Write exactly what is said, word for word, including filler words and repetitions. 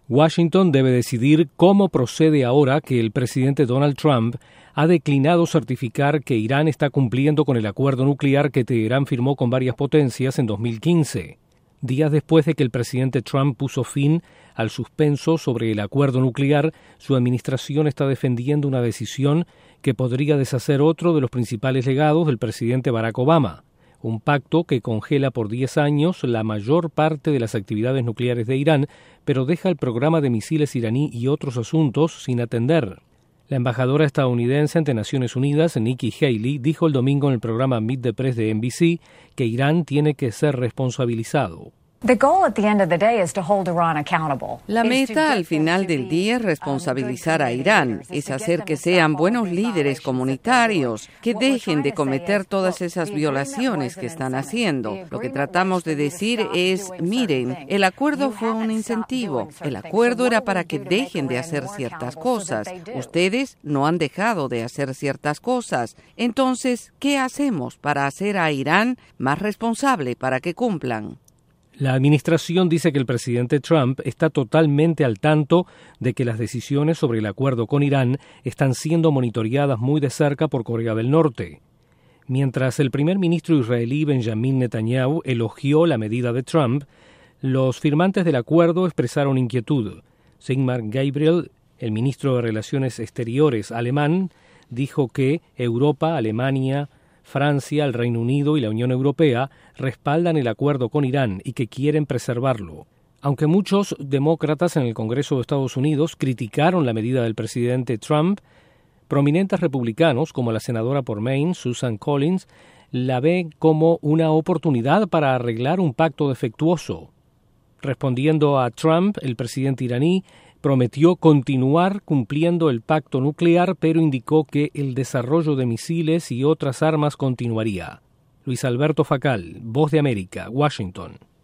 Washington debe decidir cómo procede ahora que el presidente Donald Trump ha declinado certificar que Irán está cumpliendo con el acuerdo nuclear que Teherán firmó con varias potencias en dos mil quince, días después de que el presidente Trump puso fin al suspenso sobre el acuerdo nuclear. Su administración está defendiendo una decisión que podría deshacer otro de los principales legados del presidente Barack Obama, un pacto que congela por diez años la mayor parte de las actividades nucleares de Irán, pero deja el programa de misiles iraní y otros asuntos sin atender. La embajadora estadounidense ante Naciones Unidas, Nikki Haley, dijo el domingo en el programa Meet the Press de N B C que Irán tiene que ser responsabilizado. La meta al final del día es responsabilizar a Irán, es hacer que sean buenos líderes comunitarios, que dejen de cometer todas esas violaciones que están haciendo. Lo que tratamos de decir es, miren, el acuerdo fue un incentivo, el acuerdo era para que dejen de hacer ciertas cosas. Ustedes no han dejado de hacer ciertas cosas. Entonces, ¿qué hacemos para hacer a Irán más responsable para que cumplan? La administración dice que el presidente Trump está totalmente al tanto de que las decisiones sobre el acuerdo con Irán están siendo monitoreadas muy de cerca por Corea del Norte. Mientras el primer ministro israelí Benjamin Netanyahu elogió la medida de Trump, los firmantes del acuerdo expresaron inquietud. Sigmar Gabriel, el ministro de Relaciones Exteriores alemán, dijo que Europa, Alemania, Francia, el Reino Unido y la Unión Europea respaldan el acuerdo con Irán y que quieren preservarlo. Aunque muchos demócratas en el Congreso de Estados Unidos criticaron la medida del presidente Trump, prominentes republicanos, como la senadora por Maine, Susan Collins, la ven como una oportunidad para arreglar un pacto defectuoso. Respondiendo a Trump, el presidente iraní prometió continuar cumpliendo el pacto nuclear, pero indicó que el desarrollo de misiles y otras armas continuaría. Luis Alberto Facal, Voz de América, Washington.